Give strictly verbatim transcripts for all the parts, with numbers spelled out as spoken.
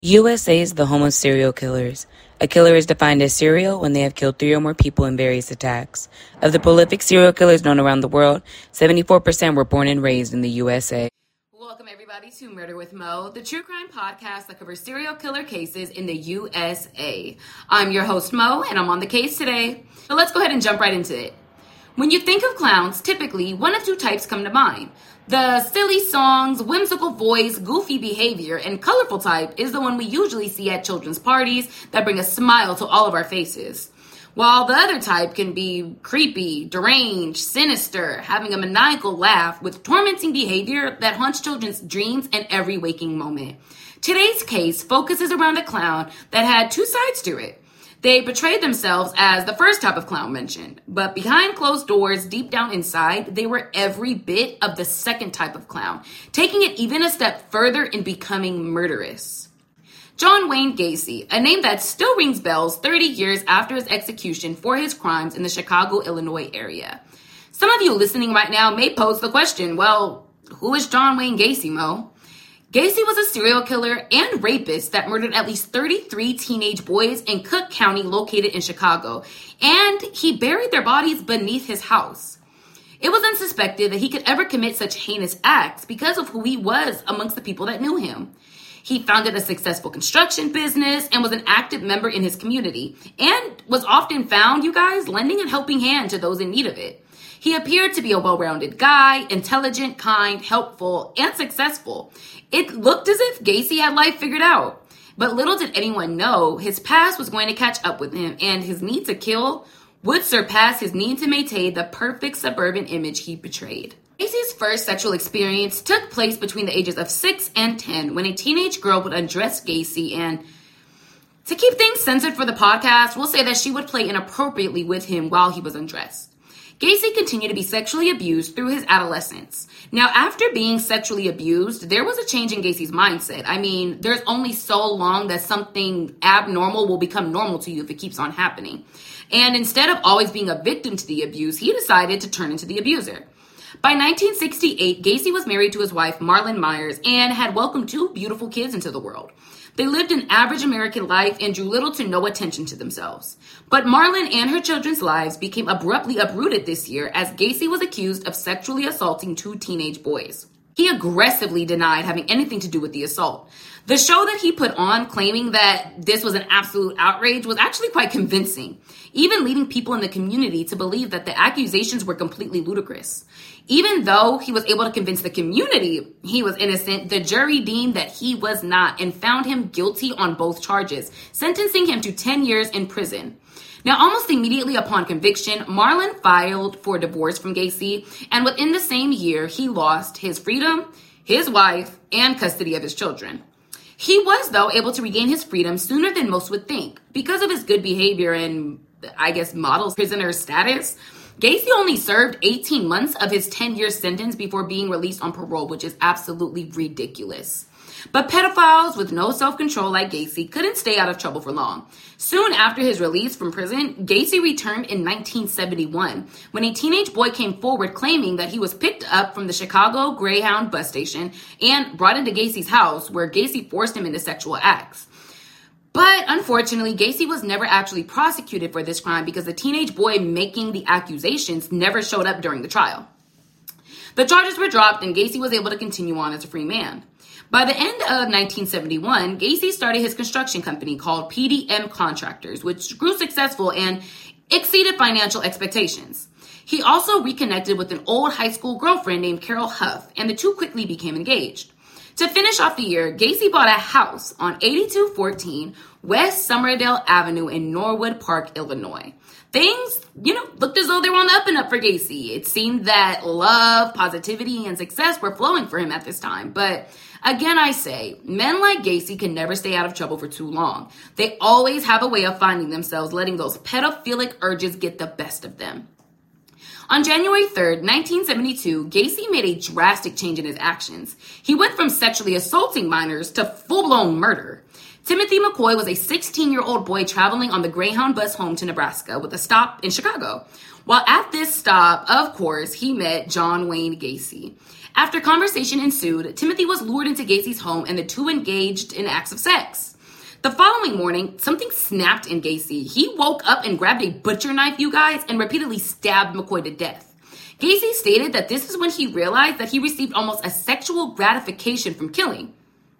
U S A is the home of serial killers. A killer is defined as serial when they have killed three or more people in various attacks. Of the prolific serial killers known around the world, seventy-four percent were born and raised in the U S A. Welcome everybody to Murder with Mo, the true crime podcast that covers serial killer cases in the U S A. I'm your host Mo, and I'm on the case today. So let's go ahead and jump right into it. When you think of clowns, typically one of two types come to mind. The silly songs, whimsical voice, goofy behavior, and colorful type is the one we usually see at children's parties that bring a smile to all of our faces. While the other type can be creepy, deranged, sinister, having a maniacal laugh with tormenting behavior that haunts children's dreams and every waking moment. Today's case focuses around a clown that had two sides to it. They portrayed themselves as the first type of clown mentioned, but behind closed doors, deep down inside, they were every bit of the second type of clown, taking it even a step further in becoming murderous. John Wayne Gacy, a name that still rings bells thirty years after his execution for his crimes in the Chicago, Illinois area. Some of you listening right now may pose the question, well, who is John Wayne Gacy, Mo? Gacy was a serial killer and rapist that murdered at least thirty-three teenage boys in Cook County located in Chicago, and he buried their bodies beneath his house. It was unsuspected that he could ever commit such heinous acts because of who he was amongst the people that knew him. He founded a successful construction business and was an active member in his community, and was often found, you guys, lending a helping hand to those in need of it. He appeared to be a well-rounded guy, intelligent, kind, helpful, and successful. It looked as if Gacy had life figured out. But little did anyone know his past was going to catch up with him, and his need to kill would surpass his need to maintain the perfect suburban image he portrayed. Gacy's first sexual experience took place between the ages of six and ten when a teenage girl would undress Gacy, and to keep things censored for the podcast, we'll say that she would play inappropriately with him while he was undressed. Gacy continued to be sexually abused through his adolescence. Now, after being sexually abused, there was a change in Gacy's mindset. I mean, there's only so long that something abnormal will become normal to you if it keeps on happening. And instead of always being a victim to the abuse, he decided to turn into the abuser. By nineteen sixty-eight, Gacy was married to his wife, Marlon Myers, and had welcomed two beautiful kids into the world. They lived an average American life and drew little to no attention to themselves. But Marlon and her children's lives became abruptly uprooted this year as Gacy was accused of sexually assaulting two teenage boys. He aggressively denied having anything to do with the assault. The show that he put on claiming that this was an absolute outrage was actually quite convincing, even leading people in the community to believe that the accusations were completely ludicrous. Even though he was able to convince the community he was innocent, the jury deemed that he was not and found him guilty on both charges, sentencing him to ten years in prison. Now, almost immediately upon conviction, Marlon filed for divorce from Gacy, and within the same year, he lost his freedom, his wife, and custody of his children. He was, though, able to regain his freedom sooner than most would think. Because of his good behavior and, I guess, model prisoner status, Gacy only served eighteen months of his ten-year sentence before being released on parole, which is absolutely ridiculous. But pedophiles with no self-control like Gacy couldn't stay out of trouble for long. Soon after his release from prison, Gacy returned in nineteen seventy-one when a teenage boy came forward claiming that he was picked up from the Chicago Greyhound bus station and brought into Gacy's house where Gacy forced him into sexual acts. But unfortunately, Gacy was never actually prosecuted for this crime because the teenage boy making the accusations never showed up during the trial. The charges were dropped and Gacy was able to continue on as a free man. By the end of nineteen seventy-one, Gacy started his construction company called P D M Contractors, which grew successful and exceeded financial expectations. He also reconnected with an old high school girlfriend named Carol Huff, and the two quickly became engaged. To finish off the year, Gacy bought a house on eighty-two fourteen West Somerdale Avenue in Norwood Park, Illinois. Things, you know, looked as though they were on the up and up for Gacy. It seemed that love, positivity, and success were flowing for him at this time. But again, I say, men like Gacy can never stay out of trouble for too long. They always have a way of finding themselves letting those pedophilic urges get the best of them. On January third, nineteen seventy-two, Gacy made a drastic change in his actions. He went from sexually assaulting minors to full-blown murder. Timothy McCoy was a sixteen-year-old boy traveling on the Greyhound bus home to Nebraska with a stop in Chicago. While at this stop, of course, he met John Wayne Gacy. After conversation ensued, Timothy was lured into Gacy's home and the two engaged in acts of sex. The following morning, something snapped in Gacy. He woke up and grabbed a butcher knife, you guys, and repeatedly stabbed McCoy to death. Gacy stated that this is when he realized that he received almost a sexual gratification from killing.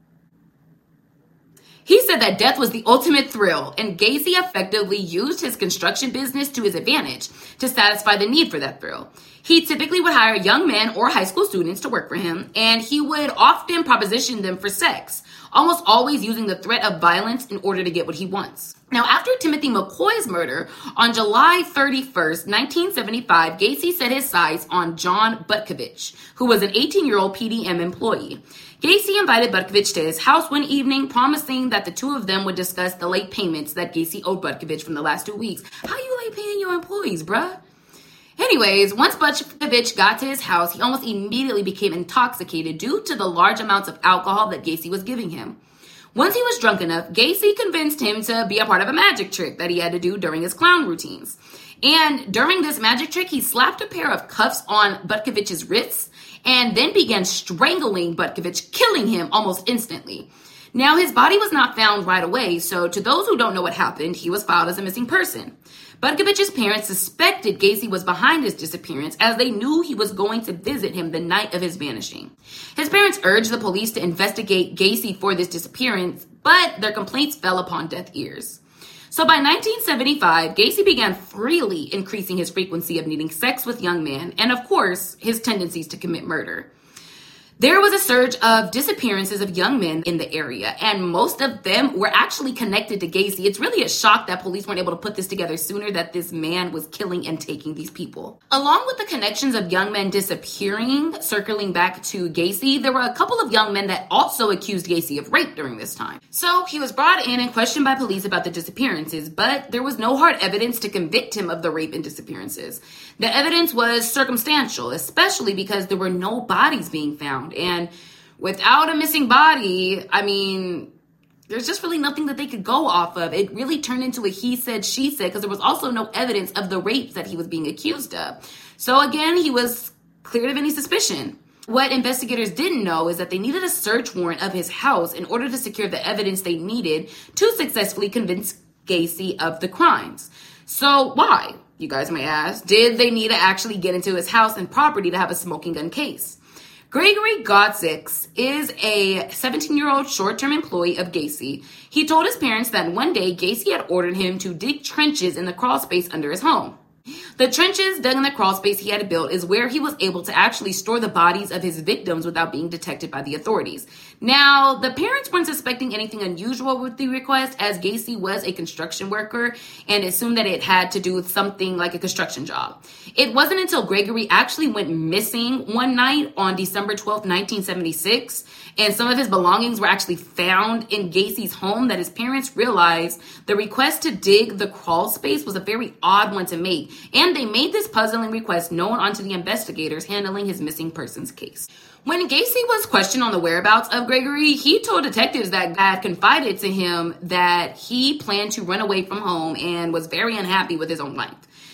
He said that death was the ultimate thrill, and Gacy effectively used his construction business to his advantage to satisfy the need for that thrill. He typically would hire young men or high school students to work for him, and he would often proposition them for sex, almost always using the threat of violence in order to get what he wants. Now, after Timothy McCoy's murder on July thirty-first, nineteen seventy-five, Gacy set his sights on John Butkovich, who was an eighteen-year-old P D M employee. Gacy invited Butkovich to his house one evening, promising that the two of them would discuss the late payments that Gacy owed Butkovich from the last two weeks. How you late paying your employees, bruh? Anyways, once Butkovich got to his house, he almost immediately became intoxicated due to the large amounts of alcohol that Gacy was giving him. Once he was drunk enough, Gacy convinced him to be a part of a magic trick that he had to do during his clown routines. And during this magic trick, he slapped a pair of cuffs on Butkovich's wrists and then began strangling Butkovich, killing him almost instantly. Now, his body was not found right away, so to those who don't know what happened, he was filed as a missing person. Butkovich's parents suspected Gacy was behind his disappearance as they knew he was going to visit him the night of his vanishing. His parents urged the police to investigate Gacy for this disappearance, but their complaints fell upon deaf ears. So by nineteen seventy-five, Gacy began freely increasing his frequency of needing sex with young men and, of course, his tendencies to commit murder. There was a surge of disappearances of young men in the area, and most of them were actually connected to Gacy. It's really a shock that police weren't able to put this together sooner, that this man was killing and taking these people. Along with the connections of young men disappearing, circling back to Gacy, there were a couple of young men that also accused Gacy of rape during this time. So he was brought in and questioned by police about the disappearances, but there was no hard evidence to convict him of the rape and disappearances. The evidence was circumstantial, especially because there were no bodies being found. And without a missing body, I mean, there's just really nothing that they could go off of. It really turned into a he said, she said, because there was also no evidence of the rapes that he was being accused of. So again, he was cleared of any suspicion. What investigators didn't know is that they needed a search warrant of his house in order to secure the evidence they needed to successfully convince Gacy of the crimes. So why, you guys may ask, did they need to actually get into his house and property to have a smoking gun case? Gregory Godzik is a seventeen-year-old short-term employee of Gacy. He told his parents that one day Gacy had ordered him to dig trenches in the crawl space under his home. The trenches dug in the crawl space he had built is where he was able to actually store the bodies of his victims without being detected by the authorities. Now, the parents weren't suspecting anything unusual with the request, as Gacy was a construction worker and assumed that it had to do with something like a construction job. It wasn't until Gregory actually went missing one night on December twelfth, nineteen seventy-six, and some of his belongings were actually found in Gacy's home that his parents realized the request to dig the crawl space was a very odd one to make, and they made this puzzling request known onto the investigators handling his missing persons case. When Gacy was questioned on the whereabouts of Gregory, he told detectives that had confided to him that he planned to run away from home and was very unhappy with his own life.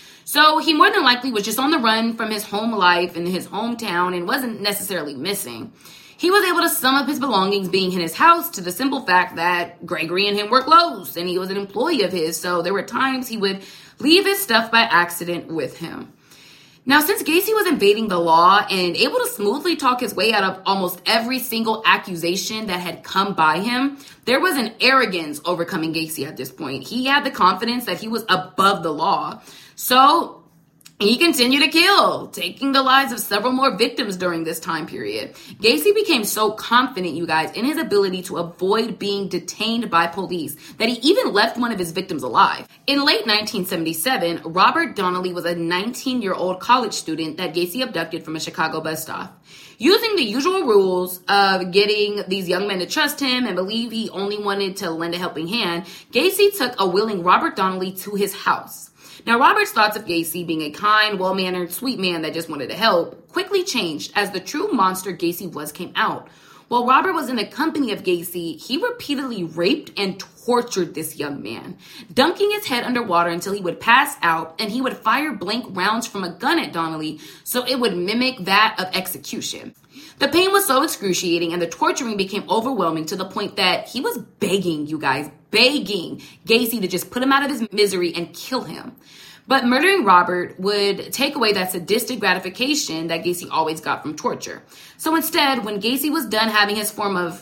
So he more than likely was just on the run from his home life in his hometown and wasn't necessarily missing. He was able to sum up his belongings being in his house to the simple fact that Gregory and him were close and he was an employee of his, so there were times he would leave his stuff by accident with him. Now, since Gacy was evading the law and able to smoothly talk his way out of almost every single accusation that had come by him, there was an arrogance overcoming Gacy at this point. He had the confidence that he was above the law. So he continued to kill, taking the lives of several more victims during this time period. Gacy became so confident, you guys, in his ability to avoid being detained by police that he even left one of his victims alive. In late nineteen seventy-seven, Robert Donnelly was a nineteen-year-old college student that Gacy abducted from a Chicago bus stop. Using the usual rules of getting these young men to trust him and believe he only wanted to lend a helping hand, Gacy took a willing Robert Donnelly to his house. Now, Robert's thoughts of Gacy being a kind, well-mannered, sweet man that just wanted to help quickly changed as the true monster Gacy was came out. While Robert was in the company of Gacy, he repeatedly raped and tortured this young man, dunking his head underwater until he would pass out, and he would fire blank rounds from a gun at Donnelly so it would mimic that of execution. The pain was so excruciating and the torturing became overwhelming to the point that he was begging, you guys, begging Gacy to just put him out of his misery and kill him. But murdering Robert would take away that sadistic gratification that Gacy always got from torture. So instead, when Gacy was done having his form of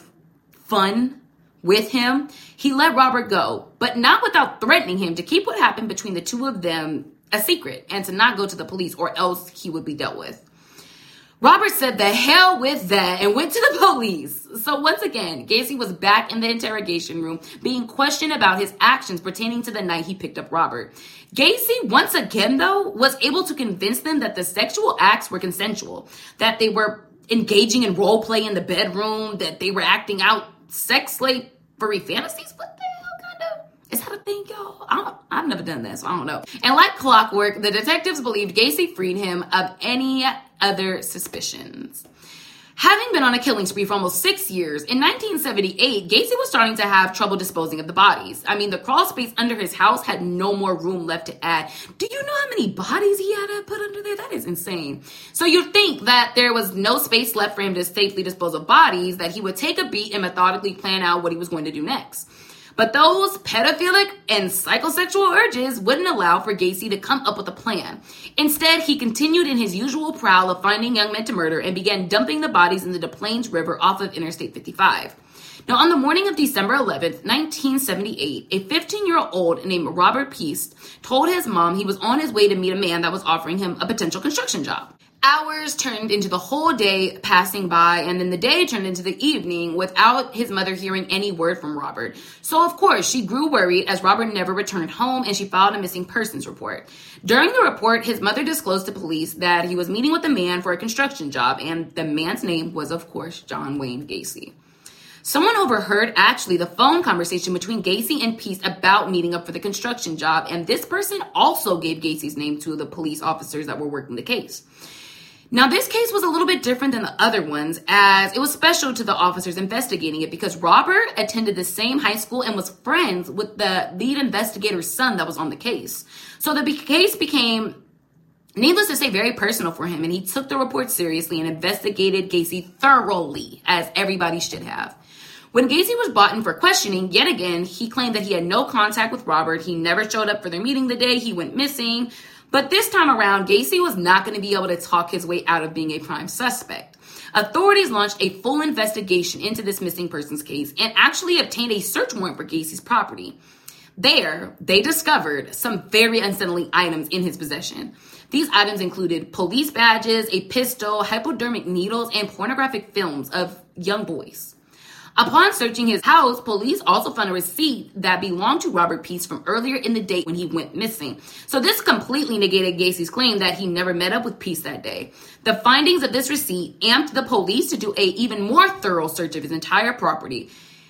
fun with him, he let Robert go, but not without threatening him to keep what happened between the two of them a secret and to not go to the police or else he would be dealt with. Robert said the hell with that and went to the police. So once again, Gacy was back in the interrogation room being questioned about his actions pertaining to the night he picked up Robert. Gacy, once again though, was able to convince them that the sexual acts were consensual, that they were engaging in role play in the bedroom, that they were acting out sex slave furry fantasies. What the hell kind of? Is that a thing, y'all? I don't, I've never done that, so I don't know. And like clockwork, the detectives believed Gacy freed him of any other suspicions. Having been on a killing spree for almost six years, in nineteen seventy-eight, Gacy was starting to have trouble disposing of the bodies. I mean, the crawl space under his house had no more room left to add. Do you know how many bodies he had to put under there? That is insane. So you'd think that there was no space left for him to safely dispose of bodies, that he would take a beat and methodically plan out what he was going to do next. But those pedophilic and psychosexual urges wouldn't allow for Gacy to come up with a plan. Instead, he continued in his usual prowl of finding young men to murder and began dumping the bodies in the Des Plaines River off of Interstate fifty-five. Now, on the morning of December eleventh, nineteen seventy-eight, a fifteen-year-old named Robert Piest told his mom he was on his way to meet a man that was offering him a potential construction job. Hours turned into the whole day passing by, and then the day turned into the evening without his mother hearing any word from Robert. So, of course, she grew worried as Robert never returned home, and she filed a missing persons report. During the report, his mother disclosed to police that he was meeting with a man for a construction job, and the man's name was, of course, John Wayne Gacy. Someone overheard, actually, the phone conversation between Gacy and Piest about meeting up for the construction job, and this person also gave Gacy's name to the police officers that were working the case. Now, this case was a little bit different than the other ones, as it was special to the officers investigating it because Robert attended the same high school and was friends with the lead investigator's son that was on the case. So the case became, needless to say, very personal for him, and he took the report seriously and investigated Gacy thoroughly, as everybody should have. When Gacy was brought in for questioning, yet again, he claimed that he had no contact with Robert. He never showed up for their meeting the day he went missing. But this time around, Gacy was not going to be able to talk his way out of being a prime suspect. Authorities launched a full investigation into this missing persons case and actually obtained a search warrant for Gacy's property. There, they discovered some very unsettling items in his possession. These items included police badges, a pistol, hypodermic needles, and pornographic films of young boys. Upon searching his house, police also found a receipt that belonged to Robert Piest from earlier in the day when he went missing. So this completely negated Gacy's claim that he never met up with Piest that day. The findings of this receipt amped the police to do an even more thorough search of his entire property.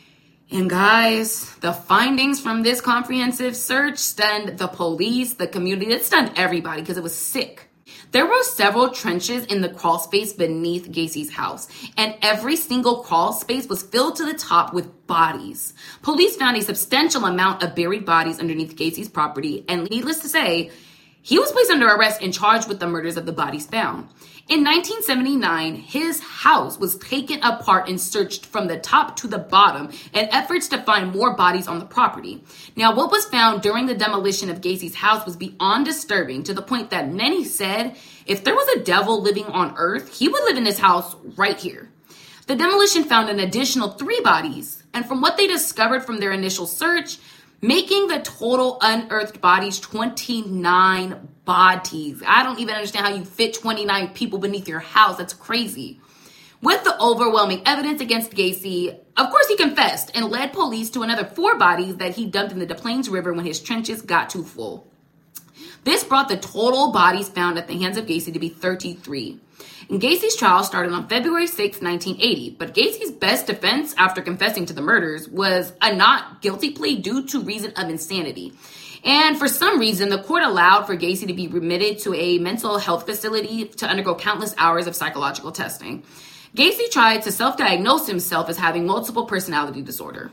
And guys, the findings from this comprehensive search stunned the police, the community. It stunned everybody because it was sick. There were several trenches in the crawl space beneath Gacy's house, and every single crawl space was filled to the top with bodies. Police found a substantial amount of buried bodies underneath Gacy's property, and needless to say, he was placed under arrest and charged with the murders of the bodies found. In nineteen seventy-nine, his house was taken apart and searched from the top to the bottom in efforts to find more bodies on the property. Now, what was found during the demolition of Gacy's house was beyond disturbing, to the point that many said if there was a devil living on earth, he would live in this house right here. The demolition found an additional three bodies, and from what they discovered from their initial search, making the total unearthed bodies twenty-nine bodies. I don't even understand how you fit twenty-nine people beneath your house. That's crazy. With the overwhelming evidence against Gacy, of course he confessed and led police to another four bodies that he dumped in the Des Plaines River when his trenches got too full. This brought the total bodies found at the hands of Gacy to be thirty-three. And Gacy's trial started on February sixth, nineteen eighty, but Gacy's best defense after confessing to the murders was a not guilty plea due to reason of insanity. And for some reason, the court allowed for Gacy to be remitted to a mental health facility to undergo countless hours of psychological testing. Gacy tried to self-diagnose himself as having multiple personality disorder,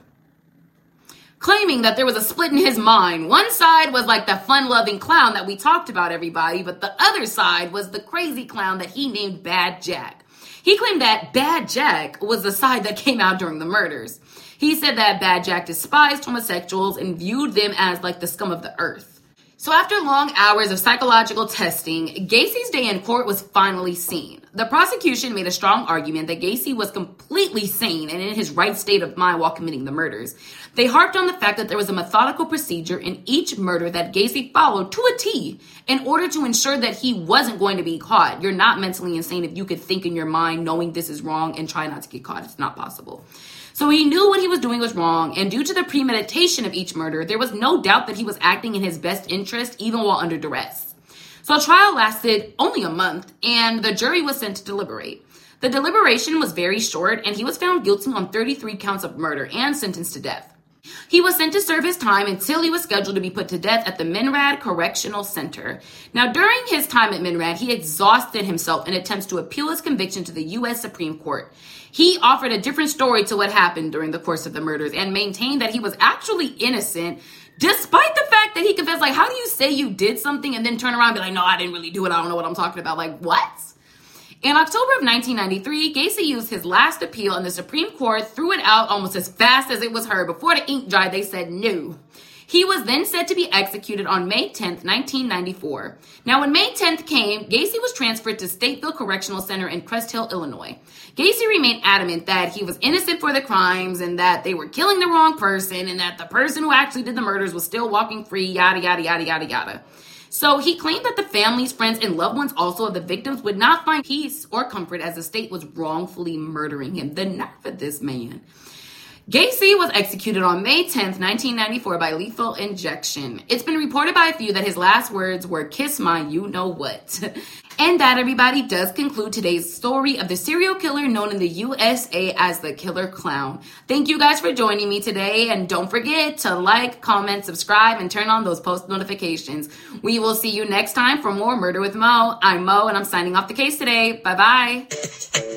claiming that there was a split in his mind. One side was like the fun-loving clown that we talked about, everybody, but the other side was the crazy clown that he named Bad Jack. He claimed that Bad Jack was the side that came out during the murders. He said that Bad Jack despised homosexuals and viewed them as like the scum of the earth. So after long hours of psychological testing, Gacy's day in court was finally seen. The prosecution made a strong argument that Gacy was completely sane and in his right state of mind while committing the murders. They harped on the fact that there was a methodical procedure in each murder that Gacy followed to a T in order to ensure that he wasn't going to be caught. You're not mentally insane if you could think in your mind knowing this is wrong and try not to get caught. It's not possible. So he knew what he was doing was wrong, and due to the premeditation of each murder, there was no doubt that he was acting in his best interest, even while under duress. So trial lasted only a month, and the jury was sent to deliberate. The deliberation was very short, and he was found guilty on thirty-three counts of murder and sentenced to death. He was sent to serve his time until he was scheduled to be put to death at the Menrad Correctional Center. Now, during his time at Menrad, he exhausted himself in attempts to appeal his conviction to the U S Supreme Court. He offered a different story to what happened during the course of the murders and maintained that he was actually innocent, despite the fact that he confessed. Like, how do you say you did something and then turn around and be like, no, I didn't really do it. I don't know what I'm talking about. Like, what? In October of nineteen ninety-three, Gacy used his last appeal, and the Supreme Court threw it out almost as fast as it was heard. Before the ink dried, they said no. He was then set to be executed on May tenth, nineteen ninety-four. Now, when May tenth came, Gacy was transferred to Stateville Correctional Center in Crest Hill, Illinois. Gacy remained adamant that he was innocent for the crimes and that they were killing the wrong person and that the person who actually did the murders was still walking free, yada, yada, yada, yada, yada. So he claimed that the families, friends, and loved ones also of the victims would not find peace or comfort as the state was wrongfully murdering him. The nerve of this man. Gacy was executed on May tenth, nineteen ninety-four by lethal injection. It's been reported by a few that his last words were, "Kiss my you-know-what." And that, everybody, does conclude today's story of the serial killer known in the U S A as the Killer Clown. Thank you guys for joining me today, and don't forget to like, comment, subscribe, and turn on those post notifications. We will see you next time for more Murder with Mo. I'm Mo, and I'm signing off the case today. Bye-bye.